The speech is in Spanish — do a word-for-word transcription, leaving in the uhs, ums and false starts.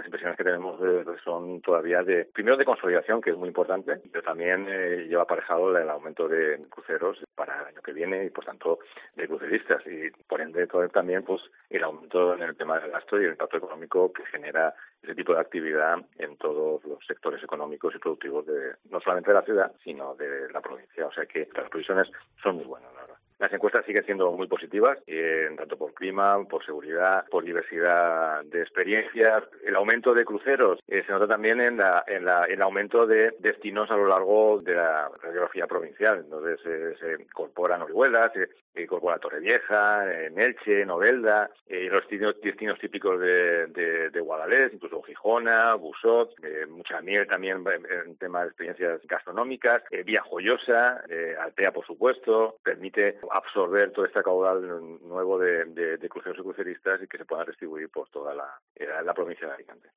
impresiones que tenemos de, son todavía de, primero de consolidación, que es muy importante, pero también eh, lleva aparejado el aumento de cruceros para el año que viene y, por tanto, de cruceristas. Y, por ende, todo, también pues el aumento en el tema del gasto y el impacto económico que genera ese tipo de actividad en todos los sectores económicos y productivos, de no solamente de la ciudad, sino de la provincia. O sea que las previsiones son muy buenas, la verdad. Las encuestas siguen siendo muy positivas, eh, tanto por clima, por seguridad, por diversidad de experiencias. El aumento de cruceros eh, se nota también en, la, en la, el aumento de destinos a lo largo de la radiografía provincial. Entonces eh, se incorporan Orihuela, se, se incorpora Torrevieja, en Elche, Novelda, eh, los destinos, destinos típicos de, de, de Guadalest, incluso Gijona, Busot, eh, mucha miel también en temas de experiencias gastronómicas, eh, Vía Joyosa, eh, Altea, por supuesto, permite absorber todo este caudal nuevo de, de, de cruceros y cruceristas y que se puedan distribuir por toda la, la provincia de Alicante.